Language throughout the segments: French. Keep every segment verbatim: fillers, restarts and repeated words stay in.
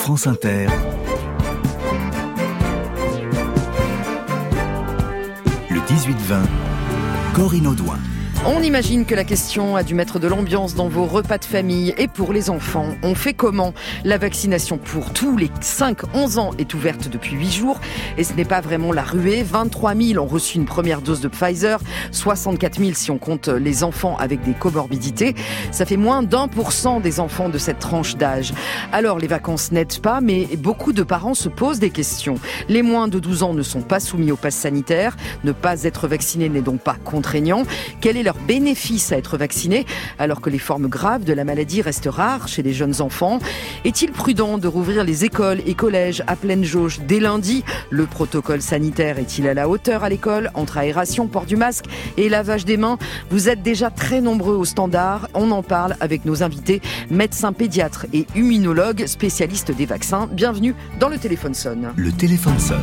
France Inter, le dix-huit vingt, Corinne Audouin. On imagine que la question a dû mettre de l'ambiance dans vos repas de famille. Et pour les enfants, on fait comment ? La vaccination pour tous les cinq à onze ans est ouverte depuis huit jours. Et ce n'est pas vraiment la ruée. vingt-trois mille ont reçu une première dose de Pfizer. soixante-quatre mille si on compte les enfants avec des comorbidités. Ça fait moins d'un pour cent des enfants de cette tranche d'âge. Alors les vacances n'aident pas, mais beaucoup de parents se posent des questions. Les moins de douze ans ne sont pas soumis au pass sanitaire. Ne pas être vacciné n'est donc pas contraignant. Quel est leur bénéfice à être vacciné alors que les formes graves de la maladie restent rares chez les jeunes enfants? Est-il prudent de rouvrir les écoles et collèges à pleine jauge dès lundi? Le protocole sanitaire est-il à la hauteur à l'école entre aération, port du masque et lavage des mains? Vous êtes déjà très nombreux au standard. On en parle avec nos invités, médecins pédiatres et immunologues spécialistes des vaccins. Bienvenue dans Le Téléphone sonne. Le téléphone sonne.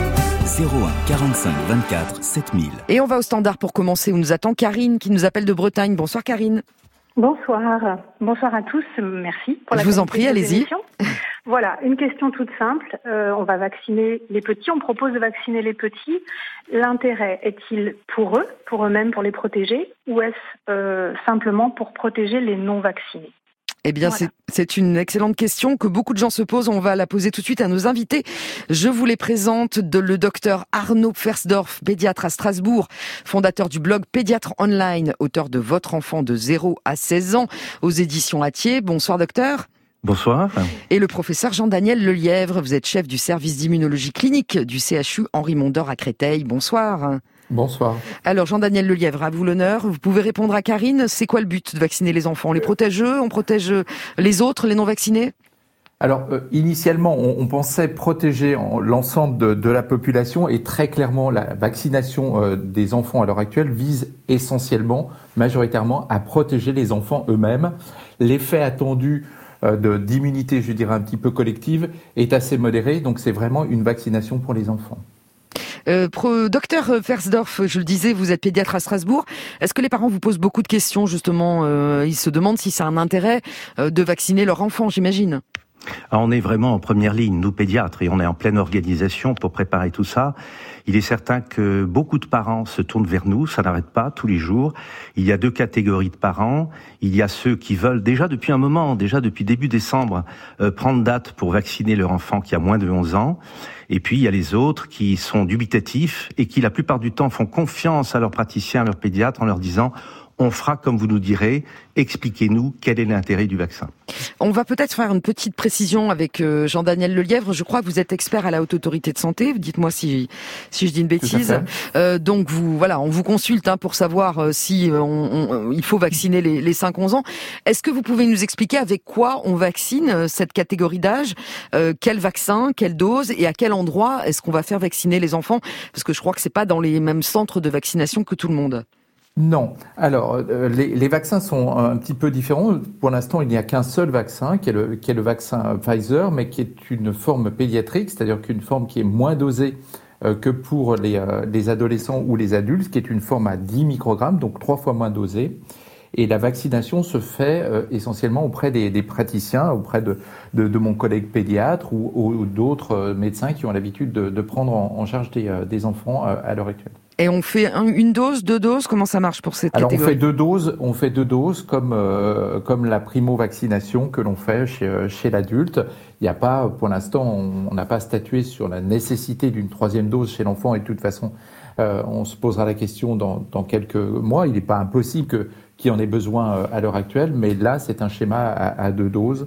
zéro un quarante-cinq vingt-quatre sept mille. Et on va au standard pour commencer où nous attend Karine qui nous appelle de Bretagne. Bonsoir Karine. Bonsoir. Bonsoir à tous. Merci pour la Je vous en prie, allez-y. Voilà, une question toute simple. Euh, on va vacciner les petits. On propose de vacciner les petits. L'intérêt est-il pour eux, pour eux-mêmes, pour les protéger, ou est-ce euh, simplement pour protéger les non-vaccinés ? Eh bien, voilà. c'est, c'est une excellente question que beaucoup de gens se posent. On va la poser tout de suite à nos invités. Je vous les présente de le docteur Arnaud Pfersdorf, pédiatre à Strasbourg, fondateur du blog Pédiatre Online, auteur de Votre enfant de zéro à seize ans aux éditions Hatier. Bonsoir docteur. Bonsoir. Et le professeur Jean-Daniel Lelièvre, vous êtes chef du service d'immunologie clinique du C H U Henri Mondor à Créteil. Bonsoir. Bonsoir. Alors Jean-Daniel Lelièvre, à vous l'honneur. Vous pouvez répondre à Karine. C'est quoi le but de vacciner les enfants ? On les protège eux ? On protège les autres, les non-vaccinés ? Alors, euh, initialement, on, on pensait protéger en, l'ensemble de, de la population et très clairement, la vaccination euh, des enfants à l'heure actuelle vise essentiellement, majoritairement, à protéger les enfants eux-mêmes. L'effet attendu euh, de, d'immunité, je dirais un petit peu collective, est assez modéré, donc c'est vraiment une vaccination pour les enfants. Euh, pro, docteur Pfersdorf, je le disais, vous êtes pédiatre à Strasbourg. Est-ce que les parents vous posent beaucoup de questions, justement euh, ils se demandent si c'est un intérêt euh, de vacciner leur enfant, j'imagine. Alors on est vraiment en première ligne, nous pédiatres, et on est en pleine organisation pour préparer tout ça. Il est certain que beaucoup de parents se tournent vers nous, ça n'arrête pas tous les jours. Il y a deux catégories de parents. Il y a ceux qui veulent déjà depuis un moment, déjà depuis début décembre, euh, prendre date pour vacciner leur enfant qui a moins de onze ans. Et puis il y a les autres qui sont dubitatifs et qui la plupart du temps font confiance à leurs praticiens, à leurs pédiatres en leur disant « on fera comme vous nous direz, expliquez-nous quel est l'intérêt du vaccin ». On va peut-être faire une petite précision avec euh, Jean-Daniel Lelièvre. Je crois que vous êtes expert à la Haute Autorité de Santé. Dites-moi si si je dis une bêtise. Euh, donc vous voilà, on vous consulte hein, pour savoir euh, si euh, on, on, il faut vacciner les, les cinq à onze ans. Est-ce que vous pouvez nous expliquer avec quoi on vaccine euh, cette catégorie d'âge ? euh, Quel vaccin, quelle dose et à quel endroit est-ce qu'on va faire vacciner les enfants ? Parce que je crois que c'est pas dans les mêmes centres de vaccination que tout le monde. Non. Alors, euh, les, les vaccins sont un petit peu différents. Pour l'instant, il n'y a qu'un seul vaccin, qui est, le, qui est le vaccin Pfizer, mais qui est une forme pédiatrique, c'est-à-dire qu'une forme qui est moins dosée euh, que pour les, euh, les adolescents ou les adultes, qui est une forme à dix microgrammes, donc trois fois moins dosée. Et la vaccination se fait euh, essentiellement auprès des, des praticiens, auprès de, de, de mon collègue pédiatre ou, ou d'autres euh, médecins qui ont l'habitude de, de prendre en, en charge des, euh, des enfants euh, à l'heure actuelle. Et on fait un, une dose, deux doses, comment ça marche pour cette Alors catégorie ? on fait deux doses, on fait deux doses comme euh, comme la primo-vaccination que l'on fait chez chez l'adulte. Il n'y a pas, pour l'instant, on n'a pas statué sur la nécessité d'une troisième dose chez l'enfant et de toute façon, euh, on se posera la question dans dans quelques mois. Il n'est pas impossible que qui en ait besoin à l'heure actuelle, mais là, c'est un schéma à, à deux doses,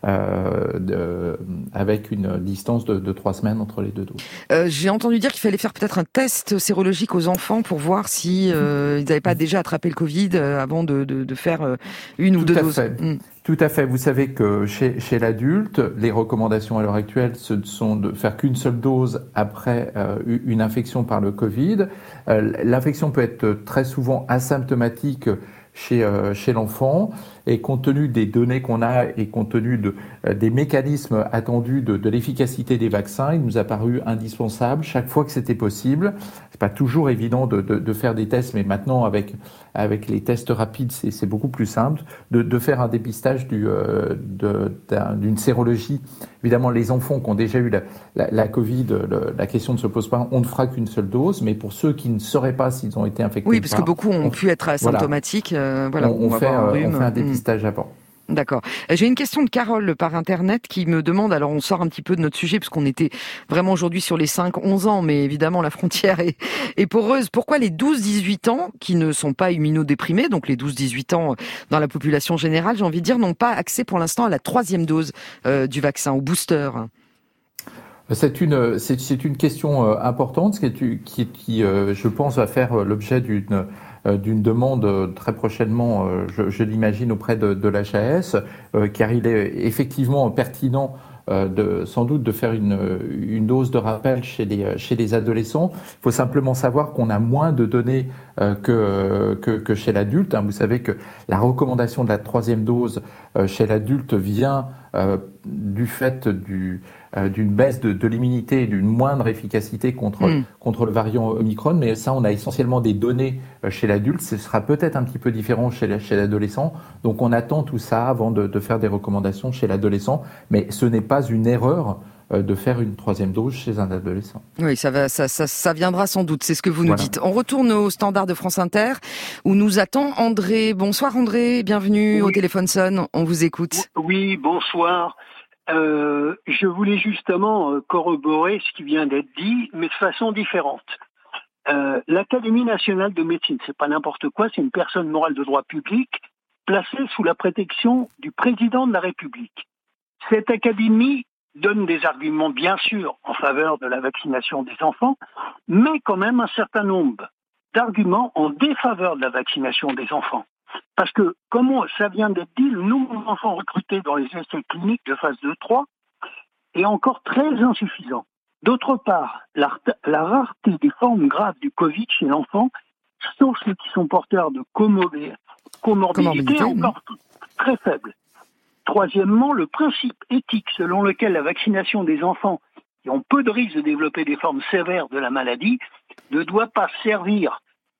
euh, de, avec une distance de, de trois semaines entre les deux doses. Euh, j'ai entendu dire qu'il fallait faire peut-être un test sérologique aux enfants pour voir si euh, ils n'avaient pas déjà attrapé le Covid avant de, de, de faire une Tout ou deux à doses. Fait. Mmh. Tout à fait. Vous savez que chez, chez l'adulte, les recommandations à l'heure actuelle, ce sont de faire qu'une seule dose après euh, une infection par le Covid. Euh, l'infection peut être très souvent asymptomatique chez, euh, chez l'enfant Et compte tenu des données qu'on a et compte tenu de, euh, des mécanismes attendus de, de l'efficacité des vaccins, il nous a paru indispensable, chaque fois que c'était possible, c'est pas toujours évident de, de, de faire des tests, mais maintenant avec, avec les tests rapides, c'est, c'est beaucoup plus simple, de, de faire un dépistage du, euh, de, d'une sérologie. Évidemment, les enfants qui ont déjà eu la, la, la Covid, le, la question ne se pose pas, on ne fera qu'une seule dose, mais pour ceux qui ne sauraient pas s'ils ont été infectés oui, parce ou pas, que beaucoup ont on, pu être asymptomatiques. Voilà, euh, voilà on, on, fait, un on fait un dépistage mmh. avant. D'accord. J'ai une question de Carole par Internet qui me demande, alors on sort un petit peu de notre sujet puisqu'on était vraiment aujourd'hui sur les cinq onze ans, mais évidemment la frontière est, est poreuse. Pourquoi les douze dix-huit ans qui ne sont pas immunodéprimés, donc les douze dix-huit ans dans la population générale, j'ai envie de dire, n'ont pas accès pour l'instant à la troisième dose euh, du vaccin, au booster? C'est une, c'est, c'est une question euh, importante qui, qui, qui euh, je pense, va faire l'objet d'une, euh, d'une demande euh, très prochainement, euh, je, je l'imagine, auprès de, de l'H A S, euh, car il est effectivement pertinent euh, de, sans doute de faire une, une dose de rappel chez les, chez les adolescents. Il faut simplement savoir qu'on a moins de données euh, que, que, que chez l'adulte. Hein. Vous savez que la recommandation de la troisième dose euh, chez l'adulte vient euh, du fait du Euh, d'une baisse de, de l'immunité et d'une moindre efficacité contre, mmh. contre le variant Omicron, mais ça, on a essentiellement des données euh, chez l'adulte. Ce sera peut-être un petit peu différent chez, la, chez l'adolescent. Donc, on attend tout ça avant de, de faire des recommandations chez l'adolescent. Mais ce n'est pas une erreur euh, de faire une troisième dose chez un adolescent. Oui, ça, va, ça, ça, ça viendra sans doute, c'est ce que vous nous voilà. dites. On retourne au standard de France Inter, où nous attend André. Bonsoir André, bienvenue oui. au téléphone sonne, on vous écoute. Oui, bonsoir. Euh, je voulais justement euh, corroborer ce qui vient d'être dit, mais de façon différente. Euh, L'Académie nationale de médecine, c'est pas n'importe quoi, c'est une personne morale de droit public placée sous la protection du président de la République. Cette académie donne des arguments, bien sûr, en faveur de la vaccination des enfants, mais quand même un certain nombre d'arguments en défaveur de la vaccination des enfants. Parce que, comme ça vient d'être dit, le nombre d'enfants recrutés dans les essais cliniques de phase deux trois est encore très insuffisant. D'autre part, la, la rareté des formes graves du Covid chez l'enfant, sauf ceux qui sont porteurs de comorbidité, comorbidité est encore très faible. Troisièmement, le principe éthique selon lequel la vaccination des enfants qui ont peu de risques de développer des formes sévères de la maladie ne doit pas servir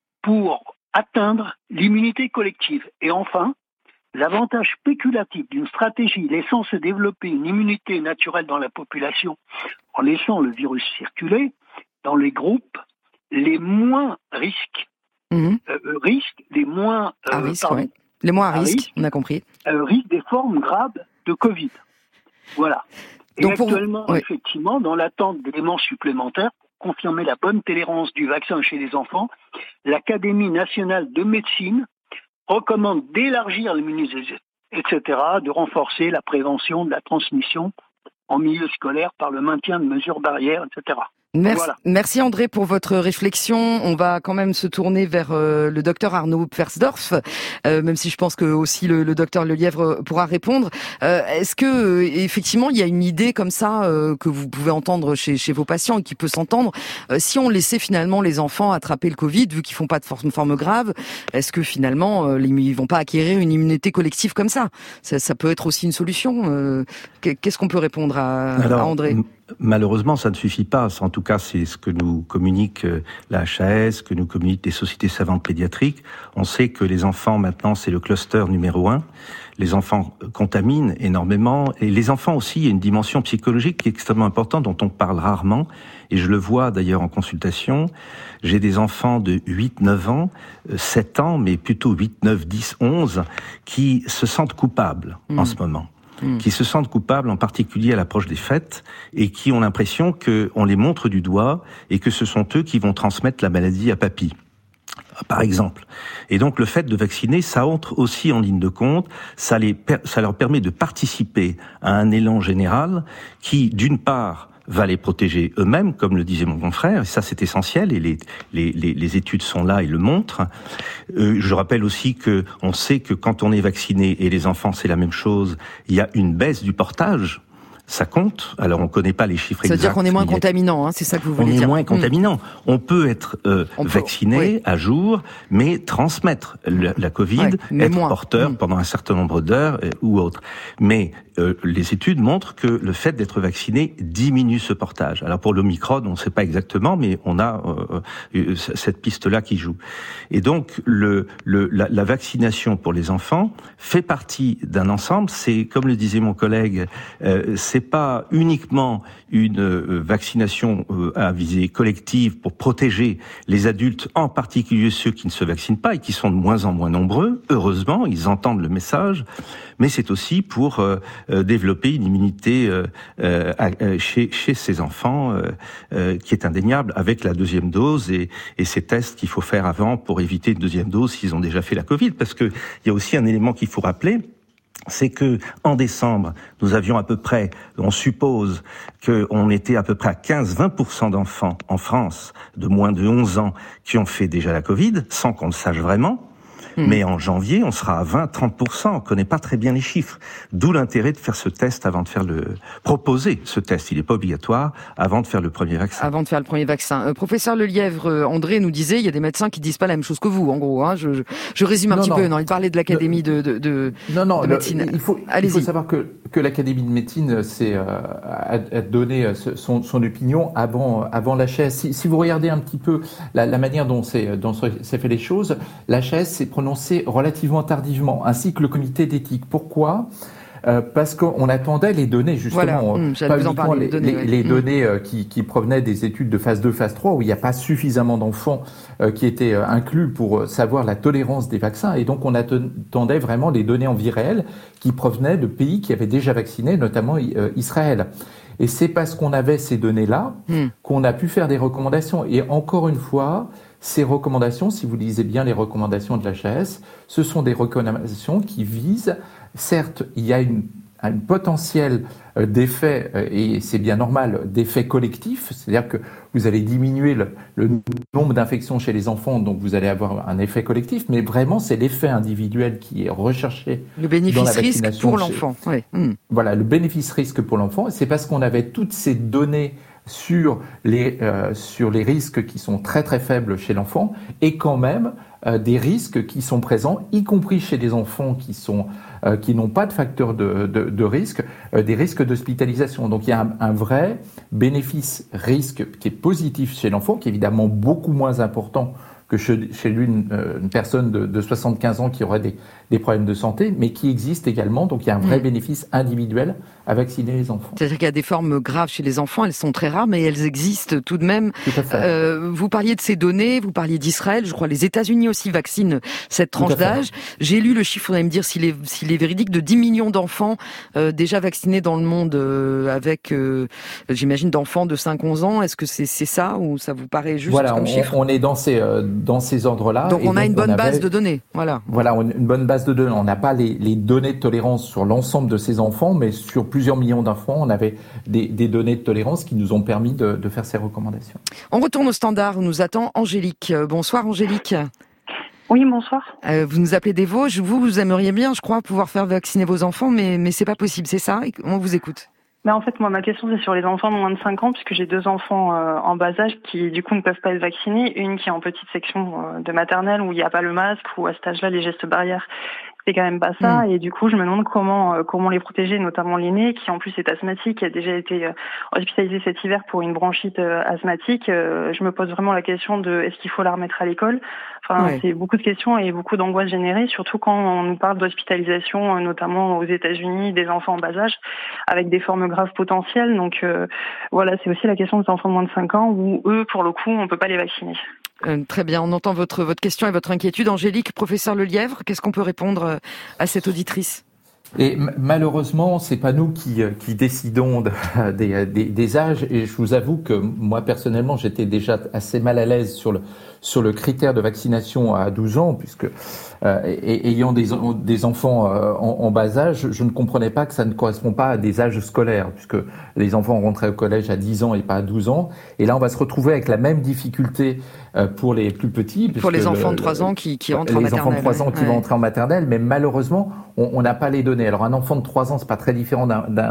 pour atteindre l'immunité collective. Et enfin, l'avantage spéculatif d'une stratégie laissant se développer une immunité naturelle dans la population en laissant le virus circuler dans les groupes les moins risques, mmh. euh, risques les moins euh, à risque, ouais. les moins à, à risque, risque, on a compris, euh, risque des formes graves de Covid. Voilà. Et Donc actuellement, pour... oui. effectivement, dans l'attente d'éléments supplémentaires, confirmer la bonne tolérance du vaccin chez les enfants, l'Académie nationale de médecine recommande d'élargir l'immunisation, et cetera, de renforcer la prévention de la transmission en milieu scolaire par le maintien de mesures barrières, et cetera. Merci, voilà. merci André pour votre réflexion. On va quand même se tourner vers euh, le docteur Arnaud Pfersdorf, euh, même si je pense que aussi le, le docteur Lelièvre pourra répondre. Euh, est-ce que euh, effectivement il y a une idée comme ça euh, que vous pouvez entendre chez, chez vos patients et qui peut s'entendre euh, si on laissait finalement les enfants attraper le Covid, vu qu'ils font pas de forme, forme grave, est-ce que finalement euh, ils vont pas acquérir une immunité collective comme ça? Ça, ça peut être aussi une solution. Euh, qu'est-ce qu'on peut répondre à, Alors, à André? Malheureusement, ça ne suffit pas. En tout cas, c'est ce que nous communique la H A S, que nous communiquent les sociétés savantes pédiatriques. On sait que les enfants, maintenant, c'est le cluster numéro un. Les enfants contaminent énormément. Et les enfants aussi, il y a une dimension psychologique qui est extrêmement importante, dont on parle rarement. Et je le vois d'ailleurs en consultation. J'ai des enfants de huit neuf ans, sept ans, mais plutôt huit, neuf, dix, onze, qui se sentent coupables mmh. en ce moment. qui se sentent coupables, en particulier à l'approche des fêtes, et qui ont l'impression qu'on les montre du doigt et que ce sont eux qui vont transmettre la maladie à papy, par exemple. Et donc le fait de vacciner, ça entre aussi en ligne de compte, ça, les, ça leur permet de participer à un élan général qui, d'une part, va les protéger eux-mêmes, comme le disait mon confrère, et ça c'est essentiel, et les, les, les, les études sont là et le montrent. Euh, je rappelle aussi que on sait que quand on est vacciné, et les enfants c'est la même chose, il y a une baisse du portage. ça compte. Alors, on ne connaît pas les chiffres exacts. Ça veut dire qu'on est moins contaminant, hein, c'est ça que vous voulez on dire. On est moins contaminant. Mmh. On peut être euh, on vacciné peut, oui. à jour, mais transmettre la, la Covid, ouais, être moins. porteur mmh. pendant un certain nombre d'heures euh, ou autre. Mais euh, les études montrent que le fait d'être vacciné diminue ce portage. Alors, pour l'Omicron, on ne sait pas exactement, mais on a euh, euh, cette piste-là qui joue. Et donc, le, le, la, la vaccination pour les enfants fait partie d'un ensemble. C'est, comme le disait mon collègue, euh, c'est pas uniquement une euh, vaccination euh, à visée collective pour protéger les adultes, en particulier ceux qui ne se vaccinent pas et qui sont de moins en moins nombreux. Heureusement, ils entendent le message, mais c'est aussi pour euh, euh, développer une immunité euh, euh, chez, chez ces enfants euh, euh, qui est indéniable avec la deuxième dose et, et ces tests qu'il faut faire avant pour éviter une deuxième dose s'ils ont déjà fait la Covid. Parce que il y a aussi un élément qu'il faut rappeler, c'est que en décembre, nous avions à peu près, on suppose qu'on était à peu près à quinze à vingt pour cent d'enfants en France de moins de onze ans qui ont fait déjà la Covid, sans qu'on le sache vraiment. Mmh. Mais en janvier, on sera à vingt à trente pour cent. On connaît pas très bien les chiffres. D'où l'intérêt de faire ce test avant de faire le... Proposer ce test, il n'est pas obligatoire, avant de faire le premier vaccin. Avant de faire le premier vaccin. Euh, professeur Lelièvre, euh, André nous disait, il y a des médecins qui disent pas la même chose que vous, en gros. Hein. Je, je, je résume un non, petit non. peu. Non, il parlait de l'Académie de, de, de, non, non, de le, médecine. Il faut, il faut savoir que, que l'Académie de médecine c'est, euh, a, a donné son, son opinion avant, avant l'H S. Si, si vous regardez un petit peu la, la manière dont c'est, dont c'est fait les choses, l'H S s'est prononcé relativement tardivement, ainsi que le comité d'éthique. Pourquoi ? Euh, parce qu'on attendait les données, justement, voilà. mmh, pas uniquement parler, les, les données, les, ouais. les mmh. données euh, qui, qui provenaient des études de phase deux, phase trois, où il n'y a pas suffisamment d'enfants euh, qui étaient euh, inclus pour savoir la tolérance des vaccins. Et donc, on attendait vraiment les données en vie réelle qui provenaient de pays qui avaient déjà vacciné, notamment euh, Israël. Et c'est parce qu'on avait ces données-là mmh. qu'on a pu faire des recommandations. Et encore une fois, ces recommandations, si vous lisez bien les recommandations de l'H A S, ce sont des recommandations qui visent, certes, il y a une, un potentiel d'effet, et c'est bien normal, d'effet collectif, c'est-à-dire que vous allez diminuer le, le nombre d'infections chez les enfants, donc vous allez avoir un effet collectif, mais vraiment, c'est l'effet individuel qui est recherché. Le bénéfice-risque pour l'enfant. Chez... Oui. Mmh. Voilà, le bénéfice-risque pour l'enfant, c'est parce qu'on avait toutes ces données sur les euh, sur les risques qui sont très très faibles chez l'enfant et quand même euh, des risques qui sont présents, y compris chez les enfants qui sont euh, qui n'ont pas de facteur de de, de risque, euh, des risques d'hospitalisation. Donc il y a un, un vrai bénéfice-risque qui est positif chez l'enfant, qui est évidemment beaucoup moins important que chez, chez lui une, une personne de, de soixante-quinze ans qui aurait des, des problèmes de santé, mais qui existe également. Donc il y a un vrai mmh. bénéfice individuel à vacciner les enfants. C'est-à-dire qu'il y a des formes graves chez les enfants, elles sont très rares, mais elles existent tout de même. Tout à fait. Euh, vous parliez de ces données, vous parliez d'Israël, je crois les États-Unis aussi vaccinent cette tranche d'âge. J'ai lu le chiffre, vous allez me dire s'il est, s'il est véridique, de dix millions d'enfants euh, déjà vaccinés dans le monde euh, avec, euh, j'imagine, d'enfants de cinq à onze ans. Est-ce que c'est, c'est ça ou ça vous paraît juste voilà, comme on, chiffre ? on est dans ces, euh, dans ces ordres-là. Donc on a donc une bonne on avait, base de données. Voilà. Voilà, une bonne base de données. On n'a pas les, les données de tolérance sur l'ensemble de ces enfants, mais sur plusieurs millions d'enfants, on avait des, des données de tolérance qui nous ont permis de, de faire ces recommandations. On retourne au standard où nous attend Angélique. Bonsoir Angélique. Oui, bonsoir. Euh, vous nous appelez des Vosges. Vous, vous aimeriez bien, je crois, pouvoir faire vacciner vos enfants, mais, mais c'est pas possible, c'est ça ? On vous écoute. Mais en fait, moi, ma question, c'est sur les enfants de moins de cinq ans, puisque j'ai deux enfants euh, en bas âge qui, du coup, ne peuvent pas être vaccinés. Une qui est en petite section euh, de maternelle où il n'y a pas le masque, ou à cet âge-là, les gestes barrières, c'est quand même pas ça. Mmh. Et du coup, je me demande comment euh, comment les protéger, notamment l'aîné, qui en plus est asthmatique, qui a déjà été euh, hospitalisé cet hiver pour une bronchite euh, asthmatique. Euh, je me pose vraiment la question de est-ce qu'il faut la remettre à l'école ? Enfin, ouais. C'est beaucoup de questions et beaucoup d'angoisse générées, surtout quand on nous parle d'hospitalisation, euh, notamment aux États-Unis, des enfants en bas âge, avec des formes graves potentielles. Donc euh, voilà, c'est aussi la question des enfants de moins de cinq ans où eux, pour le coup, on peut pas les vacciner. Euh, très bien, on entend votre votre question et votre inquiétude. Angélique, professeur Lelièvre, qu'est-ce qu'on peut répondre à cette auditrice ? Et m- malheureusement, c'est pas nous qui qui décidons de, des, des des âges. Et je vous avoue que moi personnellement, j'étais déjà assez mal à l'aise sur le sur le critère de vaccination à douze ans, puisque euh, et, ayant des des enfants euh, en, en bas âge, je ne comprenais pas que ça ne correspond pas à des âges scolaires, puisque les enfants rentraient au collège à dix ans et pas à douze ans. Et là, on va se retrouver avec la même difficulté euh, pour les plus petits. Pour les enfants le, de trois ans qui qui rentrent en maternelle. Les enfants de trois ans qui ouais. vont entrer en maternelle, mais malheureusement, on n'a pas les données. Alors un enfant de trois ans, c'est pas très différent d'un, d'un,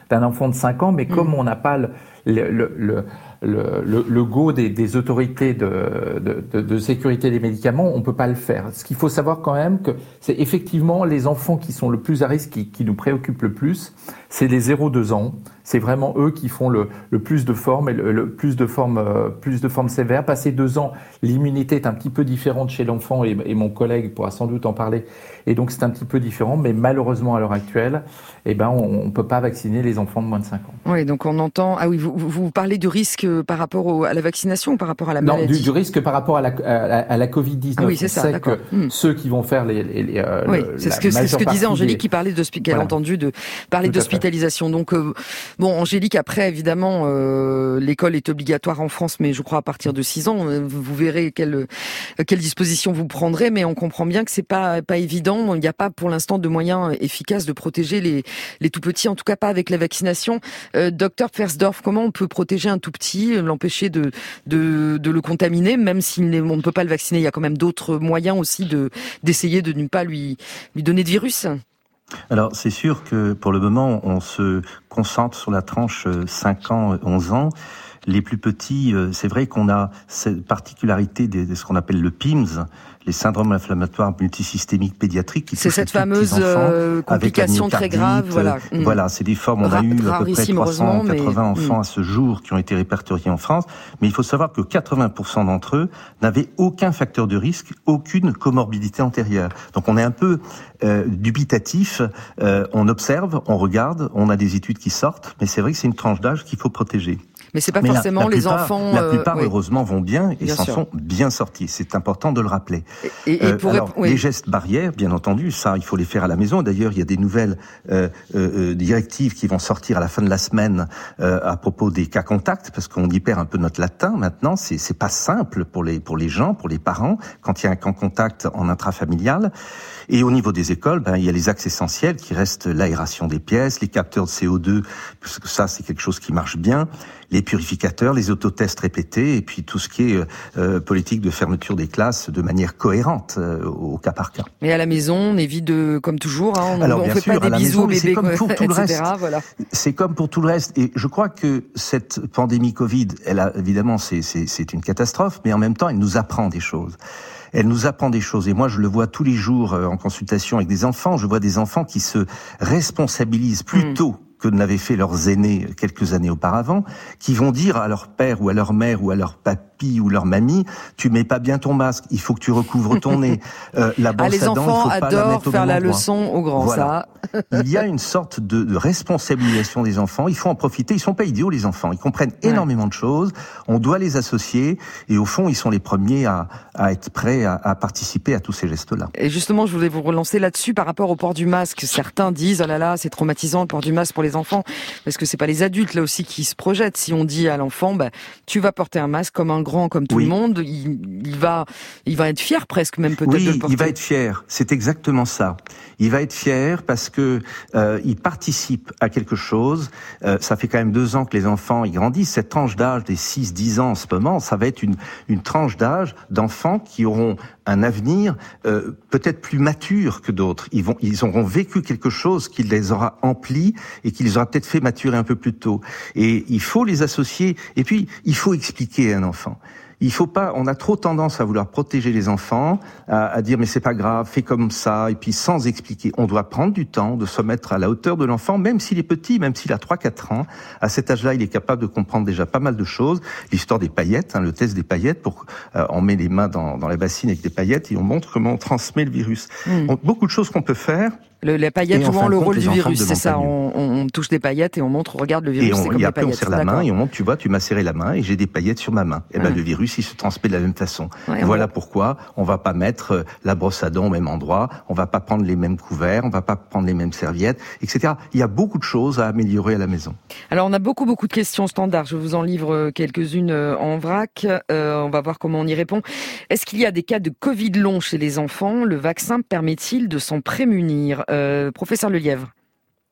d'un enfant de cinq ans, mais comme mmh. on n'a pas le, le, le, le Le, le, le go des, des autorités de, de, de, de sécurité des médicaments, on peut pas le faire. Ce qu'il faut savoir quand même, que c'est effectivement les enfants qui sont le plus à risque, qui, qui nous préoccupent le plus, c'est les zéro deux ans. C'est vraiment eux qui font le, le plus de formes et le, le plus de formes, euh, plus de formes sévères. Passé deux ans, l'immunité est un petit peu différente chez l'enfant et, et mon collègue pourra sans doute en parler. Et donc c'est un petit peu différent, mais malheureusement à l'heure actuelle, eh ben on, on peut pas vacciner les enfants de moins de cinq ans. Oui, donc on entend. Ah oui, vous, vous parlez du risque par rapport au, à la vaccination ou par rapport à la maladie ? Non, du, du risque par rapport à la, à, à la covid dix-neuf. Ah oui, c'est ça. On sait d'accord. que mmh. ceux qui vont faire les, les, les euh, oui, le, c'est ce que, c'est ce que disait Angélique, des... qui parlait de qu'elle voilà. a entendu de parler Tout d'hospitalisation. Donc euh, bon, Angélique, après évidemment, euh, l'école est obligatoire en France, mais je crois à partir de six ans. Vous verrez quelle quelle disposition vous prendrez, mais on comprend bien que c'est pas pas évident. Il n'y a pas pour l'instant de moyens efficaces de protéger les les tout petits, en tout cas pas avec la vaccination. Euh, Docteur Pfersdorf, comment on peut protéger un tout petit, l'empêcher de de de le contaminer, même si on ne peut pas le vacciner. Il y a quand même d'autres moyens aussi de d'essayer de ne pas lui lui donner de virus. Alors, c'est sûr que pour le moment, on se concentre sur la tranche cinq ans, onze ans. Les plus petits, c'est vrai qu'on a cette particularité de ce qu'on appelle le P I M S, les syndromes inflammatoires multisystémiques pédiatriques, qui c'est cette fameuse euh, complication très grave. Voilà, mmh. voilà, c'est des formes. On Ra- a eu à peu près trois cent quatre-vingts enfants mmh. à ce jour qui ont été répertoriés en France, mais il faut savoir que quatre-vingts pour cent d'entre eux n'avaient aucun facteur de risque, aucune comorbidité antérieure. Donc on est un peu euh, dubitatif. Euh, on observe, on regarde, on a des études qui sortent, mais c'est vrai que c'est une tranche d'âge qu'il faut protéger. Mais c'est pas mais forcément la, la les plupart, enfants. La plupart, euh, oui. heureusement, vont bien et bien s'en sûr. sont bien sortis. C'est important de le rappeler. Et, et euh, pour alors, oui. les gestes barrières, bien entendu, ça, il faut les faire à la maison. D'ailleurs, il y a des nouvelles euh, euh, directives qui vont sortir à la fin de la semaine euh, à propos des cas contacts, parce qu'on y perd un peu notre latin maintenant. C'est, c'est pas simple pour les pour les gens, pour les parents, quand il y a un cas contact en intrafamilial. Et au niveau des écoles, ben, il y a les axes essentiels qui restent l'aération des pièces, les capteurs de C O deux, parce que ça, c'est quelque chose qui marche bien, les purificateurs, les autotests répétés, et puis tout ce qui est euh, politique de fermeture des classes de manière cohérente euh, au cas par cas. Et à la maison, on évite de, comme toujours, hein, on Alors, on bien fait sûr, pas des bisous aux bébés, c'est comme pour tout le reste. Voilà. C'est comme pour tout le reste. Et je crois que cette pandémie Covid, elle a évidemment, c'est, c'est, c'est une catastrophe, mais en même temps, elle nous apprend des choses. Elle nous apprend des choses. Et moi, je le vois tous les jours en consultation avec des enfants. Je vois des enfants qui se responsabilisent plus tôt mmh. que n'avaient fait leurs aînés quelques années auparavant, qui vont dire à leur père ou à leur mère ou à leur papy ou leur mamie, tu mets pas bien ton masque, il faut que tu recouvres ton nez. Euh, la brosse ah, les à dents, enfants il faut pas la mettre au faire bon la endroit. Leçon aux grands, voilà. ça. Il y a une sorte de, de responsabilisation des enfants. Il faut en profiter. Ils sont pas idiots, les enfants. Ils comprennent ouais. énormément de choses. On doit les associer. Et au fond, ils sont les premiers à, à être prêts à, à participer à tous ces gestes-là. Et justement, je voulais vous relancer là-dessus par rapport au port du masque. Certains disent, oh là là, c'est traumatisant le port du masque pour les enfants. Parce que c'est pas les adultes, là aussi, qui se projettent. Si on dit à l'enfant, bah, tu vas porter un masque comme un grand, comme tout oui. le monde, il, il va, il va être fier presque, même peut-être oui, de le porter. Il va être fier. C'est exactement ça. Il va être fier parce que euh, il participe à quelque chose. Euh, ça fait quand même deux ans que les enfants ils grandissent. Cette tranche d'âge des six dix ans en ce moment, ça va être une une tranche d'âge d'enfants qui auront un avenir euh, peut-être plus mature que d'autres. Ils vont, ils auront vécu quelque chose qui les aura emplis et qui les aura peut-être fait maturer un peu plus tôt. Et il faut les associer. Et puis il faut expliquer à un enfant. Il faut pas, on a trop tendance à vouloir protéger les enfants, à, à dire mais c'est pas grave, fais comme ça, et puis sans expliquer. On doit prendre du temps de se mettre à la hauteur de l'enfant, même s'il est petit, même s'il a trois quatre ans. À cet âge-là, il est capable de comprendre déjà pas mal de choses. L'histoire des paillettes, hein, le test des paillettes, pour euh, on met les mains dans, dans la bassine avec des paillettes et on montre comment on transmet le virus. Mmh. Donc, beaucoup de choses qu'on peut faire. Le, les paillettes jouant le rôle du virus, c'est ça. On, on touche des paillettes et on montre, regarde le virus, et on, c'est comme et des après paillettes. on serre la main et on montre, tu vois, tu m'as serré la main et j'ai des paillettes sur ma main. Et ben ouais. le virus, il se transmet de la même façon. Ouais, voilà ouais. pourquoi on va pas mettre la brosse à dents au même endroit, on va pas prendre les mêmes couverts, on va pas prendre les mêmes serviettes, et cetera. Il y a beaucoup de choses à améliorer à la maison. Alors on a beaucoup beaucoup de questions standards. Je vous en livre quelques-unes en vrac. Euh, on va voir comment on y répond. Est-ce qu'il y a des cas de Covid long chez les enfants ? Le vaccin permet-il de s'en prémunir ? euh, Professeur Lelièvre.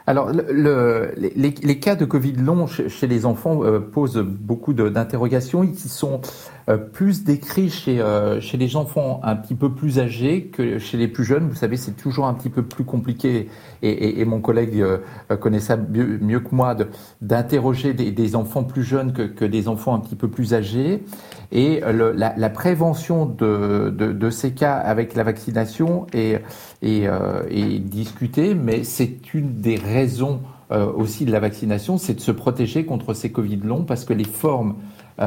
Alors, le, le, les, les cas de Covid long chez, chez les enfants euh, posent beaucoup de, d'interrogations qui sont euh, plus décrits chez, euh, chez les enfants un petit peu plus âgés que chez les plus jeunes. Vous savez, c'est toujours un petit peu plus compliqué, et, et, et mon collègue euh, connaît ça mieux, mieux que moi, de, d'interroger des, des enfants plus jeunes que, que des enfants un petit peu plus âgés. Et le, la, la prévention de, de, de ces cas avec la vaccination est, est, euh, est discutée, mais c'est une des raisons euh, aussi de la vaccination, c'est de se protéger contre ces Covid longs, parce que les formes,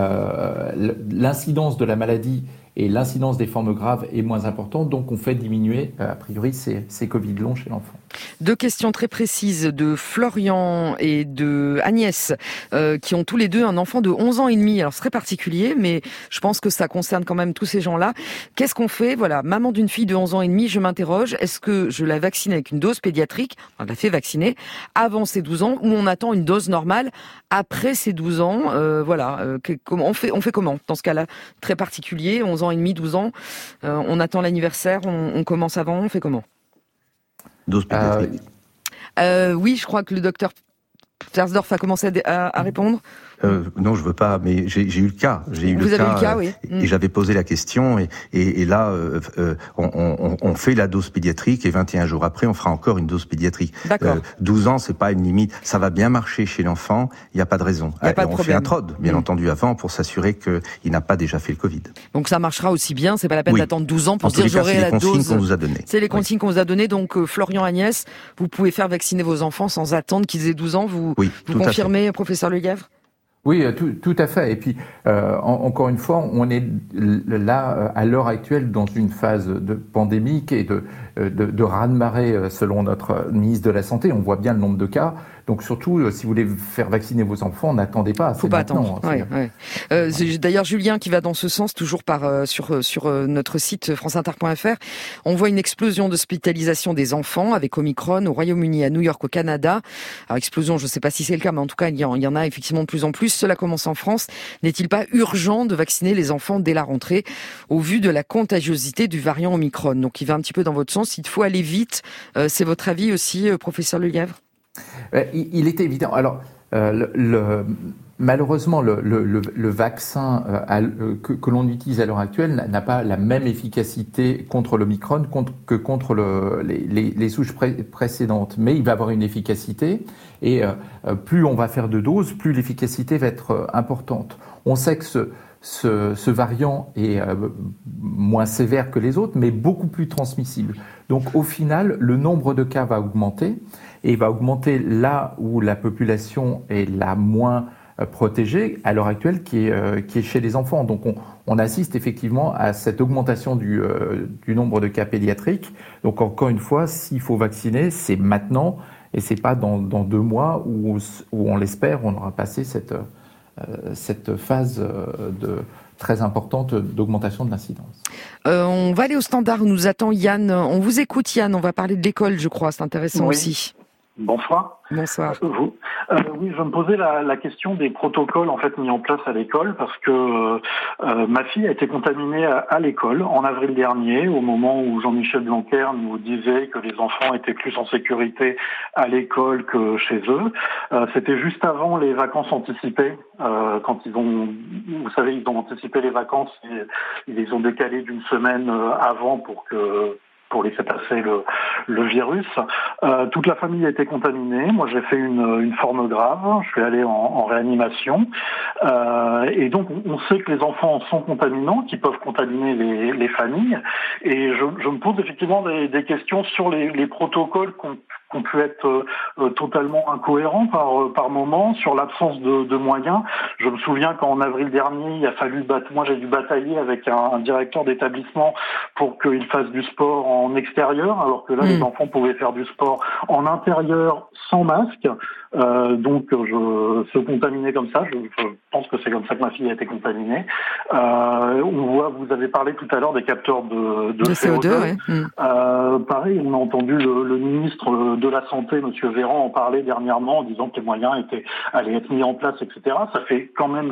euh, l'incidence de la maladie et l'incidence des formes graves est moins importante, donc on fait diminuer, euh, a priori, ces, ces Covid longs chez l'enfant. Deux questions très précises de Florian et de Agnès, euh, qui ont tous les deux un enfant de onze ans et demi. Alors c'est très particulier, mais je pense que ça concerne quand même tous ces gens-là. Qu'est-ce qu'on fait ? Voilà, maman d'une fille de onze ans et demi, je m'interroge, est-ce que je la vaccine avec une dose pédiatrique, on la fait vacciner avant ses douze ans, ou on attend une dose normale après ses douze ans euh, Voilà, euh, comment, on, fait, on fait comment dans ce cas-là très particulier, onze ans et demi, douze ans, euh, on attend l'anniversaire, on, on commence avant, on fait comment ? Dose pédiatrique. Euh, euh, oui, je crois que le docteur Pfersdorf a commencé à, à, à répondre. Euh, non, je veux pas, mais j'ai, j'ai eu le cas. J'ai eu Vous le avez cas, eu le cas, oui. Et, et j'avais posé la question, et, et, et là, euh, euh, on, on, on fait la dose pédiatrique, et vingt et un jours après, on fera encore une dose pédiatrique. D'accord. Euh, douze ans, c'est pas une limite. Ça va bien marcher chez l'enfant. Il n'y a pas de raison. Y a pas de on problème. fait un T R O D, bien mmh. entendu, avant, pour s'assurer qu'il n'a pas déjà fait le Covid. Donc ça marchera aussi bien. C'est pas la peine oui. d'attendre douze ans pour en se dire cas, j'aurai la dose. C'est les consignes qu'on vous a données. C'est les consignes oui. qu'on vous a données. Donc euh, Florian, Agnès, vous pouvez faire vacciner vos enfants sans attendre qu'ils aient douze ans. Vous, oui, vous confirmez, professeur Legavre ? Oui, tout, tout à fait. Et puis, euh, en, encore une fois, on est là, à l'heure actuelle, dans une phase de pandémique et de, de, de raz-de-marée, selon notre ministre de la Santé. On voit bien le nombre de cas. Donc surtout, si vous voulez faire vacciner vos enfants, n'attendez pas. Faut pas attendre. Ouais, ouais. Euh, c'est d'ailleurs Julien qui va dans ce sens, toujours par euh, sur sur euh, notre site franceinter point f r. On voit une explosion d'hospitalisation des enfants avec Omicron au Royaume-Uni, à New York, au Canada. Alors explosion, je ne sais pas si c'est le cas, mais en tout cas, il y en, il y en a effectivement de plus en plus. Cela commence en France. N'est-il pas urgent de vacciner les enfants dès la rentrée, au vu de la contagiosité du variant Omicron ? Donc, il va un petit peu dans votre sens. Il faut aller vite. Euh, c'est votre avis aussi, euh, professeur Legavre ? Il est évident. Alors, euh, le, le, malheureusement, le, le, le vaccin euh, à, que, que l'on utilise à l'heure actuelle n'a pas la même efficacité contre l'Omicron contre, que contre le, les, les, les souches pré, précédentes. Mais il va avoir une efficacité, et euh, plus on va faire de doses, plus l'efficacité va être euh, importante. On sait que ce, ce, ce variant est euh, moins sévère que les autres, mais beaucoup plus transmissible. Donc, au final, le nombre de cas va augmenter. Et va augmenter là où la population est la moins protégée à l'heure actuelle, qui est, euh, qui est chez les enfants. Donc on, on assiste effectivement à cette augmentation du, euh, du nombre de cas pédiatriques. Donc encore une fois, s'il faut vacciner, c'est maintenant, et c'est pas dans, dans deux mois où, où on l'espère, on aura passé cette, euh, cette phase de très importante d'augmentation de l'incidence. Euh, on va aller au standard où nous attend Yann. On vous écoute Yann, on va parler de l'école, je crois, c'est intéressant oui. aussi. Bonsoir. Bonsoir. Vous, euh, oui, je me posais la, la question des protocoles en fait mis en place à l'école parce que euh, ma fille a été contaminée à, à l'école en avril dernier, au moment où Jean-Michel Blanquer nous disait que les enfants étaient plus en sécurité à l'école que chez eux. Euh, c'était juste avant les vacances anticipées, euh, quand ils ont, vous savez, ils ont anticipé les vacances, et ils les ont décalées d'une semaine avant pour que pour laisser passer le, le virus. Euh, toute la famille a été contaminée. Moi, j'ai fait une, une forme grave. Je suis allé en, en réanimation. Euh, et donc, on sait que les enfants sont contaminants, qui peuvent contaminer les, les familles. Et je, je me pose effectivement des, des questions sur les, les protocoles qu'on qu'on peut être euh, totalement incohérents par euh, par moment, sur l'absence de, de moyens. Je me souviens qu'en avril dernier, il a fallu battre, moi j'ai dû batailler avec un, un directeur d'étabbissement pour qu'il fasse du sport en extérieur, alors que là mmh. les enfants pouvaient faire du sport en intérieur sans masque. Euh, donc je se contaminer comme ça, je, je pense que c'est comme ça que ma fille a été contaminée. Euh, on voit, vous avez parlé tout à l'heure des capteurs de, de, de C O deux. C O deux ouais. mmh. euh, pareil, on a entendu le, le ministre de la Santé, Monsieur Véran, en parler dernièrement en disant que les moyens étaient allaient être mis en place, et cetera. Ça fait quand même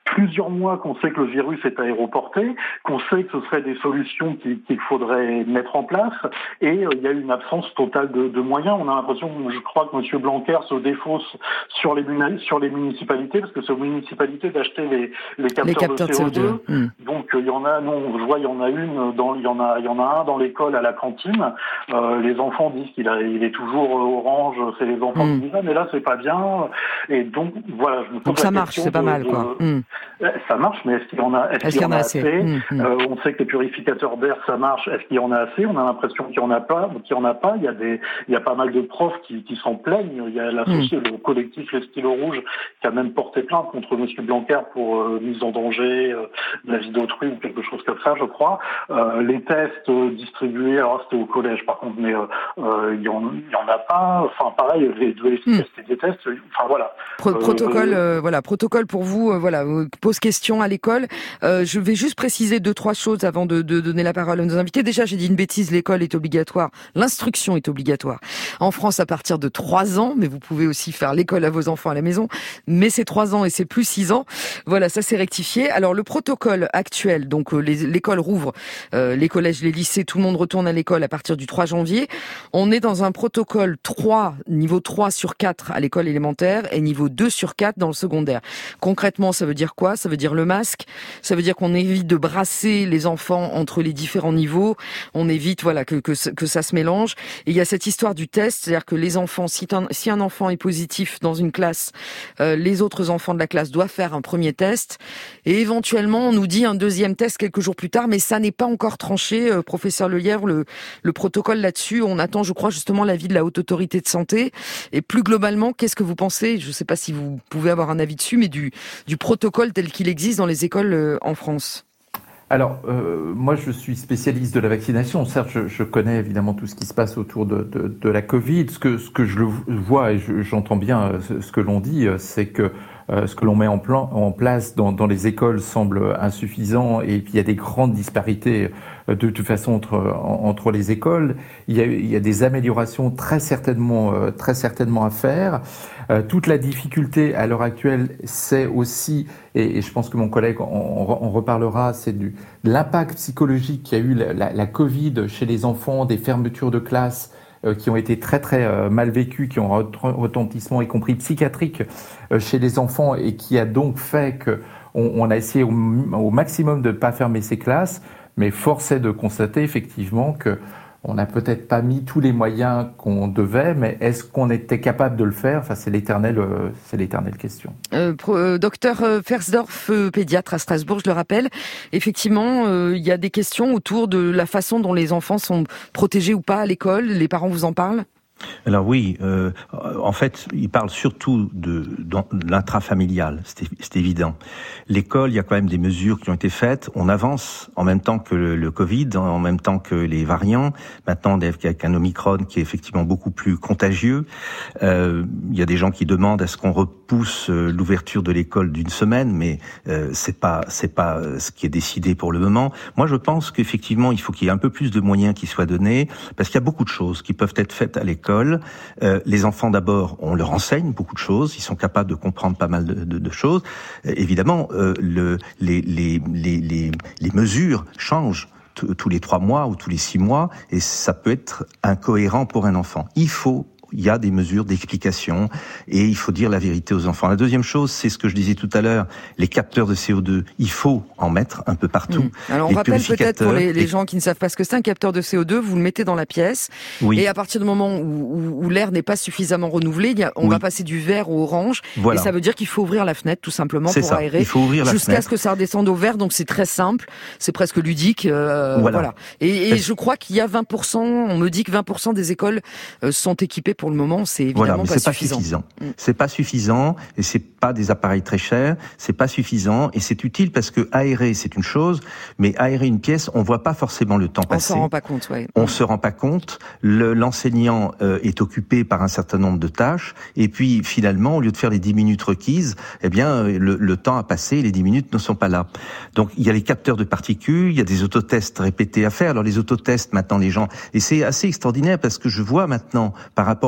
plusieurs mois qu'on sait que le virus est aéroporté, qu'on sait que ce seraient des solutions qu'il, qu'il faudrait mettre en place, et euh, il y a une absence totale de, de moyens. On a l'impression, je crois que M. Blanquer se défausse sur les, sur les municipalités, parce que c'est aux municipalités d'acheter les, les capteurs, les capteurs de C O deux. C O deux. Mmh. Donc il euh, y en a, nous je vois, il y en a une, dans, il y en a, il y en a un dans l'école à la cantine. Euh, les enfants disent qu'il a, il est toujours orange. C'est les enfants mmh. qui disent ah, mais là c'est pas bien. Et donc voilà, je me pose donc la ça marche, c'est pas de, mal quoi. De, mmh. Ça marche, mais est-ce qu'il y en a, est-ce, est-ce qu'il y en a assez, assez mmh. euh, On sait que les purificateurs d'air ça marche. Est-ce qu'il y en a assez? On a l'impression qu'il y en a pas, qu'il y en a pas. Il y a des, il y a pas mal de profs qui, qui s'en plaignent. Il y a l'associé, mmh. le collectif Les Stylos Rouges qui a même porté plainte contre M. Blanquer pour euh, mise en danger euh, de la vie d'autrui ou quelque chose comme ça, je crois. Euh, les tests euh, distribués, alors c'était au collège par contre, mais euh, il y en, il y en a pas. Enfin pareil, les deux mmh. des tests. Enfin voilà. Pro- protocole, euh, euh, voilà, protocole pour vous. Euh, voilà, pose question à l'école. Euh, je vais juste préciser deux trois choses avant de, de donner la parole à nos invités. Déjà, j'ai dit une bêtise. L'école est obligatoire. L'instruction est obligatoire en France à partir de trois ans, mais vous pouvez aussi faire l'école à vos enfants à la maison. Mais c'est trois ans et c'est plus six ans. Voilà, ça c'est rectifié. Alors le protocole actuel, donc euh, les, l'école rouvre, euh, les collèges, les lycées, tout le monde retourne à l'école à partir du trois janvier. On est dans un protocole trois, niveau trois sur quatre à l'école élémentaire et niveau deux sur quatre dans le secondaire. Concrètement, ça veut dire quoi? Ça veut dire le masque. Ça veut dire qu'on évite de brasser les enfants entre les différents niveaux. On évite, voilà, que, que, que ça se mélange. Et il y a cette histoire du test, c'est-à-dire que les enfants, si un, si un enfant est positif dans une classe, euh, les autres enfants de la classe doivent faire un premier test. Et éventuellement, on nous dit un deuxième test quelques jours plus tard, mais ça n'est pas encore tranché. Euh, professeur Lelièvre, le, le protocole là-dessus, on attend, je crois, justement l'avis de la Haute Autorité de Santé. Et plus globalement, qu'est-ce que vous pensez? Je ne sais pas si vous pouvez avoir un avis dessus, mais du, du protocole tel qu'il existe dans les écoles euh, en France. Alors, euh, moi, je suis spécialiste de la vaccination. Certes, je, je connais évidemment tout ce qui se passe autour de, de, de la Covid. Ce que, ce que je le vois et je, j'entends bien ce, ce que l'on dit, c'est que euh, ce que l'on met en, plan, en place dans, dans les écoles semble insuffisant et puis il y a des grandes disparités de toute façon entre, entre les écoles. Il y a, il y a des améliorations très certainement, euh, très certainement à faire. Euh, toute la difficulté à l'heure actuelle, c'est aussi, et, et je pense que mon collègue en, en reparlera, c'est du, de l'impact psychologique qu'il y a eu la, la, la Covid chez les enfants, des fermetures de classes euh, qui ont été très très euh, mal vécues, qui ont un retentissement y compris psychiatrique euh, chez les enfants et qui a donc fait que on, on a essayé au, au maximum de ne pas fermer ces classes, mais force est de constater effectivement que on n'a peut-être pas mis tous les moyens qu'on devait, mais est-ce qu'on était capable de le faire? Enfin, c'est l'éternelle, euh, c'est l'éternelle question. Euh, pro, euh, docteur Fersdorf, euh, pédiatre à Strasbourg, je le rappelle. Effectivement, euh, il y a des questions autour de la façon dont les enfants sont protégés ou pas à l'école. Les parents vous en parlent? Alors oui, euh, en fait, il parle surtout de, de l'intrafamilial, c'est, c'est évident. L'école, il y a quand même des mesures qui ont été faites. On avance en même temps que le, le Covid, en même temps que les variants. Maintenant, avec un Omicron qui est effectivement beaucoup plus contagieux. Euh, il y a des gens qui demandent est-ce qu'on repousse l'ouverture de l'école d'une semaine, mais euh, c'est pas c'est pas ce qui est décidé pour le moment. Moi, je pense qu'effectivement, il faut qu'il y ait un peu plus de moyens qui soient donnés, parce qu'il y a beaucoup de choses qui peuvent être faites à l'école. Euh, les enfants, d'abord, on leur enseigne beaucoup de choses. Ils sont capables de comprendre pas mal de, de, de choses. Euh, évidemment, euh, le, les, les, les, les, les mesures changent t- tous les trois mois ou tous les six mois, et ça peut être incohérent pour un enfant. Il faut il y a des mesures d'explication et il faut dire la vérité aux enfants. La deuxième chose, c'est ce que je disais tout à l'heure, les capteurs de C O deux, il faut en mettre un peu partout. Mmh. Alors on les rappelle peut-être pour les, les et... gens qui ne savent pas ce que c'est un capteur de C O deux, vous le mettez dans la pièce oui. et à partir du moment où, où, où l'air n'est pas suffisamment renouvelé, il y a, on oui. va passer du vert au orange voilà. et ça veut dire qu'il faut ouvrir la fenêtre tout simplement c'est pour ça. aérer il faut ouvrir la jusqu'à fenêtre. ce que ça redescende au vert, donc c'est très simple, c'est presque ludique. Euh, voilà. voilà. Et, et je crois qu'il y a vingt pour cent, on me dit que vingt pour cent des écoles euh, sont équipées pour le moment, c'est Voilà, mais pas c'est suffisant. pas suffisant. Mm. C'est pas suffisant et c'est pas des appareils très chers. C'est pas suffisant et c'est utile parce que aérer c'est une chose, mais aérer une pièce, on voit pas forcément le temps passer. On s'en rend pas compte, ouais. On se rend pas compte. Le, l'enseignant euh, est occupé par un certain nombre de tâches et puis finalement, au lieu de faire les dix minutes requises, eh bien le, le temps a passé et les dix minutes ne sont pas là. Donc il y a les capteurs de particules, il y a des autotests répétés à faire. Alors les autotests maintenant, les gens et c'est assez extraordinaire parce que je vois maintenant par rapport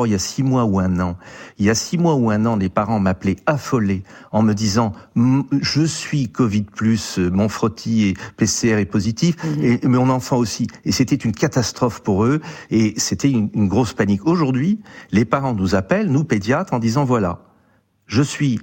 rapport il y a six mois ou un an. Il y a six mois ou un an, les parents m'appelaient affolés en me disant « Je suis Covid plus, mon frottis et P C R est positif, mmh. et mon enfant aussi. » Et c'était une catastrophe pour eux et c'était une, une grosse panique. Aujourd'hui, les parents nous appellent, nous pédiatres, en disant « Voilà, je suis...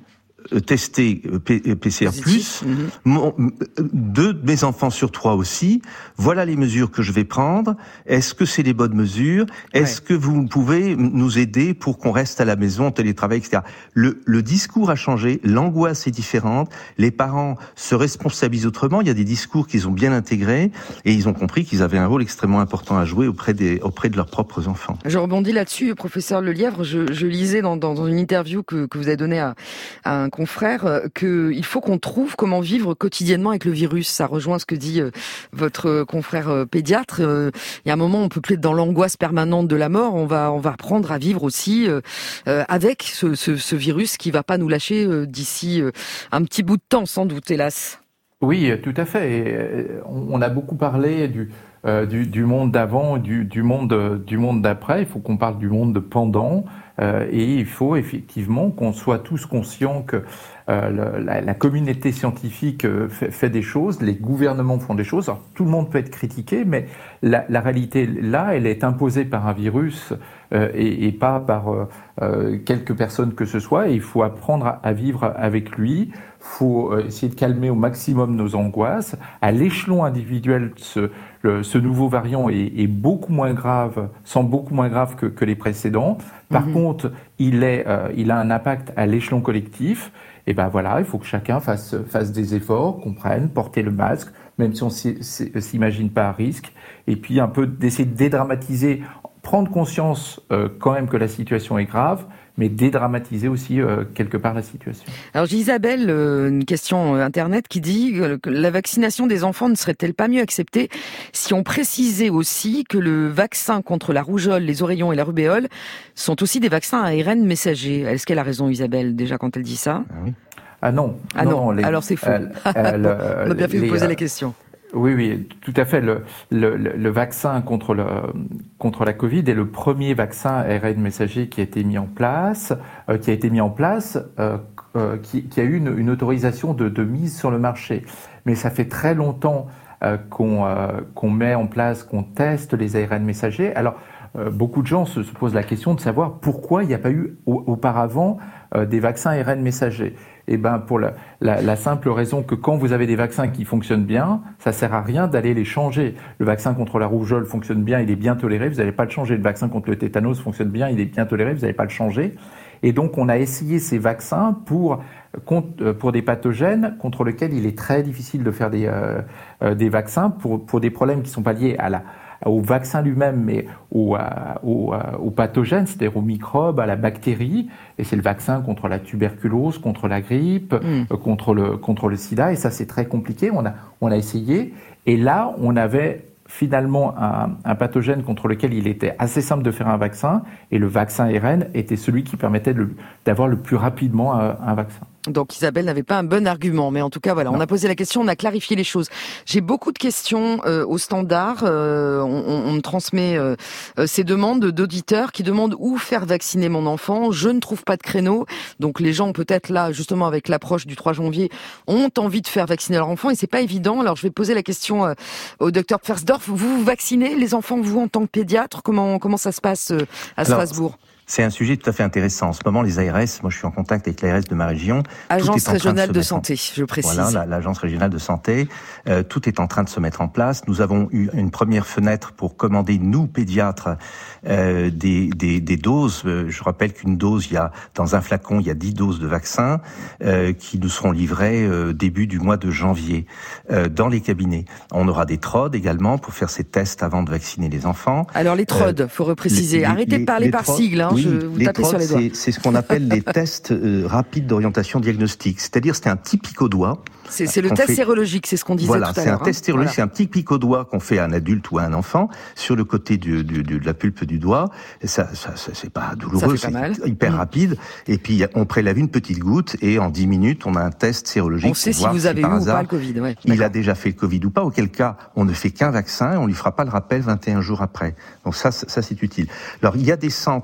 testé P C R plus, mmh. mon, deux de mes enfants sur trois aussi, voilà les mesures que je vais prendre, est-ce que c'est les bonnes mesures, est-ce ouais. que vous pouvez nous aider pour qu'on reste à la maison, télétravail, et cetera. Le, le discours a changé, l'angoisse est différente, les parents se responsabilisent autrement, il y a des discours qu'ils ont bien intégrés, et ils ont compris qu'ils avaient un rôle extrêmement important à jouer auprès, des, auprès de leurs propres enfants. Je rebondis là-dessus, professeur Lelièvre, je, je lisais dans, dans une interview que, que vous avez donnée à, à un confrère qu'il faut qu'on trouve comment vivre quotidiennement avec le virus. Ça rejoint ce que dit euh, votre confrère euh, pédiatre. Euh, il y a un moment, on peut plus être dans l'angoisse permanente de la mort. On va, on va apprendre à vivre aussi euh, euh, avec ce, ce, ce virus qui va pas nous lâcher euh, d'ici euh, un petit bout de temps, sans doute, hélas. Oui, tout à fait. Et, euh, on a beaucoup parlé du euh, du, du monde d'avant, du, du monde euh, du monde d'après. Il faut qu'on parle du monde de pendant. Euh, et il faut effectivement qu'on soit tous conscients que euh, le, la, la communauté scientifique euh, fait, fait des choses, les gouvernements font des choses. Alors, tout le monde peut être critiqué, mais la, la réalité là, elle est imposée par un virus euh, et, et pas par euh, euh, quelques personnes que ce soit. Et il faut apprendre à, à vivre avec lui. Il faut euh, essayer de calmer au maximum nos angoisses. À l'échelon individuel, ce, le, ce nouveau variant est, est beaucoup moins grave, semble beaucoup moins grave que, que les précédents. Par mmh. contre, il, est, euh, il a un impact à l'échelon collectif. Et ben voilà, il faut que chacun fasse, fasse des efforts, comprenne, porter le masque, même si on ne s'imagine pas à risque. Et puis un peu d'essayer de dédramatiser, prendre conscience euh, quand même que la situation est grave, mais dédramatiser aussi euh, quelque part la situation. Alors j'ai Isabelle, euh, une question euh, internet qui dit que la vaccination des enfants ne serait-elle pas mieux acceptée si on précisait aussi que le vaccin contre la rougeole, les oreillons et la rubéole sont aussi des vaccins à A R N messager. Est-ce qu'elle a raison, Isabelle, déjà quand elle dit ça ? Ah oui. Ah non. Ah non, non les, alors c'est faux. Euh, euh, bon, le, on a bien fait de vous poser euh, la question. Oui, oui, tout à fait. Le, le, le vaccin contre, le, contre la Covid est le premier vaccin A R N messager qui a été mis en place, euh, qui a été mis en place, euh, euh, qui, qui a eu une, une autorisation de, de mise sur le marché. Mais ça fait très longtemps euh, qu'on, euh, qu'on met en place, qu'on teste les A R N messagers. Alors, euh, beaucoup de gens se, se posent la question de savoir pourquoi il n'y a pas eu au, auparavant euh, des vaccins A R N messagers. Eh ben, pour la, la, la simple raison que quand vous avez des vaccins qui fonctionnent bien, ça sert à rien d'aller les changer. Le vaccin contre la rougeole fonctionne bien, il est bien toléré, vous n'allez pas le changer. Le vaccin contre le tétanos fonctionne bien, il est bien toléré, vous n'allez pas le changer. Et donc, on a essayé ces vaccins pour, pour des pathogènes contre lesquels il est très difficile de faire des, euh, des vaccins pour, pour des problèmes qui ne sont pas liés à la, au vaccin lui-même, mais au, au, au pathogène, c'est-à-dire aux microbes, à la bactérie. Et c'est le vaccin contre la tuberculose, contre la grippe, mmh. contre le, contre le sida. Et ça, c'est très compliqué. On a, on a essayé. Et là, on avait finalement un, un pathogène contre lequel il était assez simple de faire un vaccin. Et le vaccin A R N était celui qui permettait de, d'avoir le plus rapidement un, un vaccin. Donc Isabelle n'avait pas un bon argument, mais en tout cas voilà, non. On a posé la question, on a clarifié les choses. J'ai beaucoup de questions euh, au standard, euh, on, on me transmet euh, ces demandes d'auditeurs qui demandent où faire vacciner mon enfant. Je ne trouve pas de créneau, donc les gens peut-être là, justement avec l'approche du trois janvier, ont envie de faire vacciner leur enfant et c'est pas évident. Alors je vais poser la question euh, au docteur Pfersdorf. Vous, vous vaccinez les enfants, vous en tant que pédiatre, comment comment ça se passe euh, à Alors, Strasbourg ? C'est un sujet tout à fait intéressant. En ce moment, les A R S, moi je suis en contact avec l'A R S de ma région. Agence régionale de, de santé, en... je précise. Voilà, l'agence régionale de santé. Euh, tout est en train de se mettre en place. Nous avons eu une première fenêtre pour commander, nous, pédiatres, euh, des, des, des doses. Je rappelle qu'une dose, il y a dans un flacon, il y a dix doses de vaccin euh, qui nous seront livrées euh, début du mois de janvier euh, dans les cabinets. On aura des T R O D également pour faire ces tests avant de vacciner les enfants. Alors les T R O D, euh, faut repréciser. Les, Arrêtez les, de parler par sigle, hein. Oui, je vous tapez sur les doigts. C'est, c'est ce qu'on appelle les tests euh, rapides d'orientation diagnostique. C'est-à-dire, c'est un petit pic au doigt. C'est, c'est le test fait... sérologique, c'est ce qu'on disait voilà, tout à l'heure. Voilà, c'est un test sérologique, hein. C'est un petit pic au doigt qu'on fait à un adulte ou à un enfant sur le côté du, du, du, de la pulpe du doigt. Et ça, ça, ça, c'est pas douloureux, ça fait pas c'est mal. hyper mmh. rapide. Et puis, on prélève une petite goutte et en dix minutes, on a un test sérologique. On sait si vous avez si, eu hasard, ou pas le Covid. Ouais, il a déjà fait le Covid ou pas, auquel cas, on ne fait qu'un vaccin et on lui fera pas le rappel vingt et un jours après. Donc ça, ça, c'est utile. Alors, il y a des centres de vaccination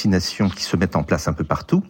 vaccinations qui se mettent en place un peu partout,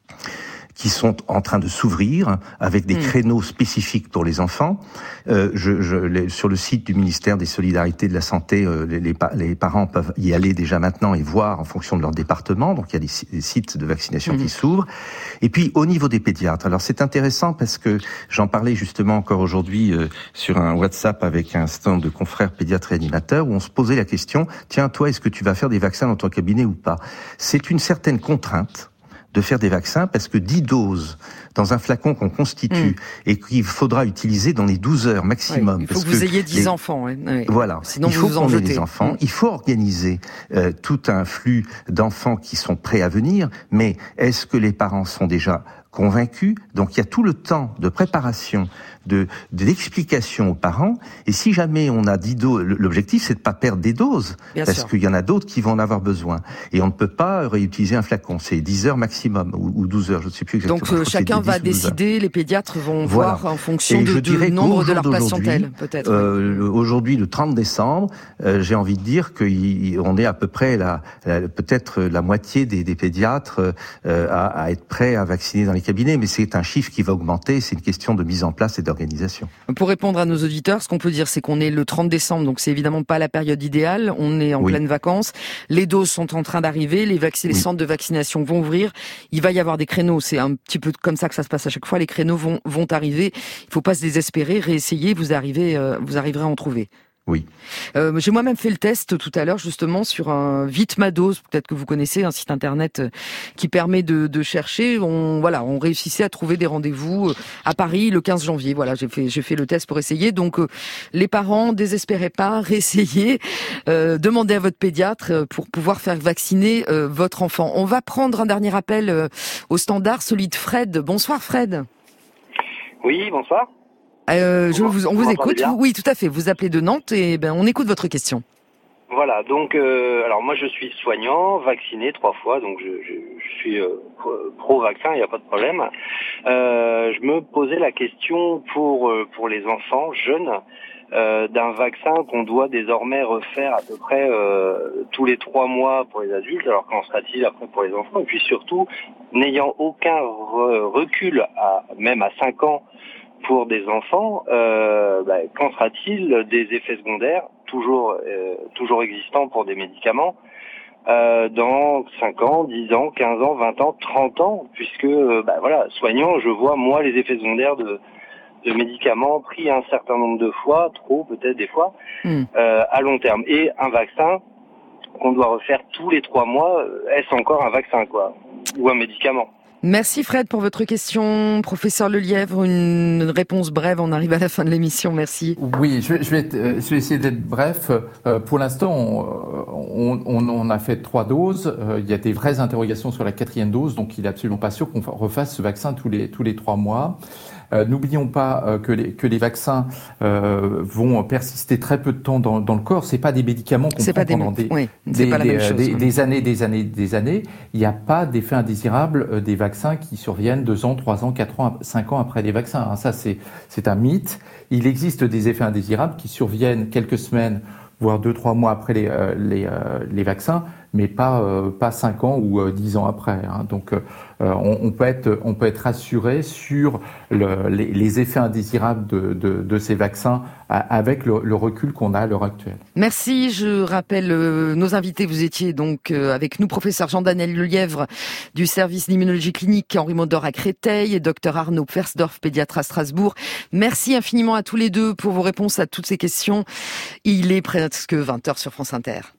qui sont en train de s'ouvrir avec des mmh. créneaux spécifiques pour les enfants. Euh, je, je, les, sur le site du ministère des Solidarités et de la Santé, euh, les, les, les parents peuvent y aller déjà maintenant et voir en fonction de leur département. Donc il y a des, des sites de vaccination mmh. qui s'ouvrent. Et puis au niveau des pédiatres, alors c'est intéressant parce que j'en parlais justement encore aujourd'hui euh, sur un WhatsApp avec un stand de confrères pédiatres et animateurs où on se posait la question, tiens toi, est-ce que tu vas faire des vaccins dans ton cabinet ou pas ? C'est une certaine contrainte de faire des vaccins parce que dix doses dans un flacon qu'on constitue mmh. et qu'il faudra utiliser dans les douze heures maximum. Oui, il faut parce que vous que ayez dix les... enfants. Oui. Oui. Voilà. Sinon il vous faut vous en qu'on ait jetez. les enfants. Mmh. Il faut organiser euh, tout un flux d'enfants qui sont prêts à venir. Mais est-ce que les parents sont déjà convaincus? Donc il y a tout le temps de préparation, de, de d'explication aux parents. Et si jamais on a dix doses, l'objectif c'est de pas perdre des doses, Bien parce sûr. qu'il y en a d'autres qui vont en avoir besoin. Et on ne peut pas réutiliser un flacon. C'est dix heures maximum ou, ou douze heures, je ne sais plus exactement. Donc euh, chacun va décider. Les pédiatres vont voilà. voir en fonction de, du nombre de leur patientèle, peut-être. Euh, oui. Aujourd'hui, le trente décembre, euh, j'ai envie de dire qu'on est à peu près la, la, peut-être la moitié des, des pédiatres euh, à, à être prêts à vacciner dans les cabinets, mais c'est un chiffre qui va augmenter, c'est une question de mise en place et d'organisation. Pour répondre à nos auditeurs, ce qu'on peut dire, c'est qu'on est le trente décembre, donc c'est évidemment pas la période idéale, on est en oui. pleine vacances, les doses sont en train d'arriver, les, vac- les oui. centres de vaccination vont ouvrir, il va y avoir des créneaux, c'est un petit peu comme ça que ça se passe à chaque fois, les créneaux vont, vont arriver, il faut pas se désespérer, réessayer, vous arrivez, euh, vous arriverez à en trouver. Oui. Euh, j'ai moi-même fait le test tout à l'heure justement sur un Vite ma dose, peut-être que vous connaissez, un site internet qui permet de, de chercher. On voilà, on réussissait à trouver des rendez-vous à Paris le quinze janvier. Voilà, j'ai fait j'ai fait le test pour essayer. Donc euh, les parents, désespérez pas, réessayez, euh, demandez à votre pédiatre pour pouvoir faire vacciner euh, votre enfant. On va prendre un dernier appel euh, au standard, celui de Fred. Bonsoir Fred. Oui, bonsoir. Euh, je vous, on vous, vous écoute. Oui, tout à fait. Vous appelez de Nantes et ben on écoute votre question. Voilà. Donc, euh, alors moi je suis soignant, vacciné trois fois, donc je, je, je suis euh, pro-vaccin, il n'y a pas de problème. Euh, je me posais la question pour euh, pour les enfants jeunes euh, d'un vaccin qu'on doit désormais refaire à peu près euh, tous les trois mois pour les adultes. Alors qu'en sera-t-il après pour les enfants? Et puis surtout, n'ayant aucun re- recul, à, même à cinq ans. Pour des enfants, euh, bah, qu'en sera-t-il des effets secondaires toujours euh, toujours existants pour des médicaments euh, dans cinq ans, dix ans, quinze ans, vingt ans, trente ans, puisque euh, bah, voilà, soignant, je vois moi les effets secondaires de de médicaments pris un certain nombre de fois, trop peut-être des fois, mmh. euh, à long terme. Et un vaccin qu'on doit refaire tous les trois mois, est-ce encore un vaccin quoi, ou un médicament? Merci Fred pour votre question. Professeur Lelièvre, une réponse brève, on arrive à la fin de l'émission, merci. Oui, je vais, je vais, être, je vais essayer d'être bref. Euh, pour l'instant, on, on, on a fait trois doses. Euh, il y a des vraies interrogations sur la quatrième dose, donc il n'est absolument pas sûr qu'on refasse ce vaccin tous les, tous les trois mois. Euh, n'oublions pas euh, que, les, que les vaccins euh, vont persister très peu de temps dans, dans le corps. C'est pas des médicaments qu'on c'est prend pas pendant des, des, oui, des, pas des, chose, des, oui. des années, des années, des années. Il n'y a pas d'effet indésirable euh, des vaccins qui surviennent deux ans, trois ans, quatre ans, cinq ans après les vaccins. Hein. Ça, c'est, c'est un mythe. Il existe des effets indésirables qui surviennent quelques semaines, voire deux, trois mois après les, euh, les, euh, les vaccins, mais pas euh, pas cinq ans ou euh, dix ans après. Hein. Donc, euh, on, on peut être on peut être rassuré sur le, les, les effets indésirables de, de, de ces vaccins à, avec le, le recul qu'on a à l'heure actuelle. Merci. Je rappelle euh, nos invités. Vous étiez donc euh, avec nous, professeur Jean-Daniel Lelièvre du service d'immunologie clinique Henri Mondor à Créteil et docteur Arnaud Pfersdorf, pédiatre à Strasbourg. Merci infiniment à tous les deux pour vos réponses à toutes ces questions. Il est presque vingt heures sur France Inter.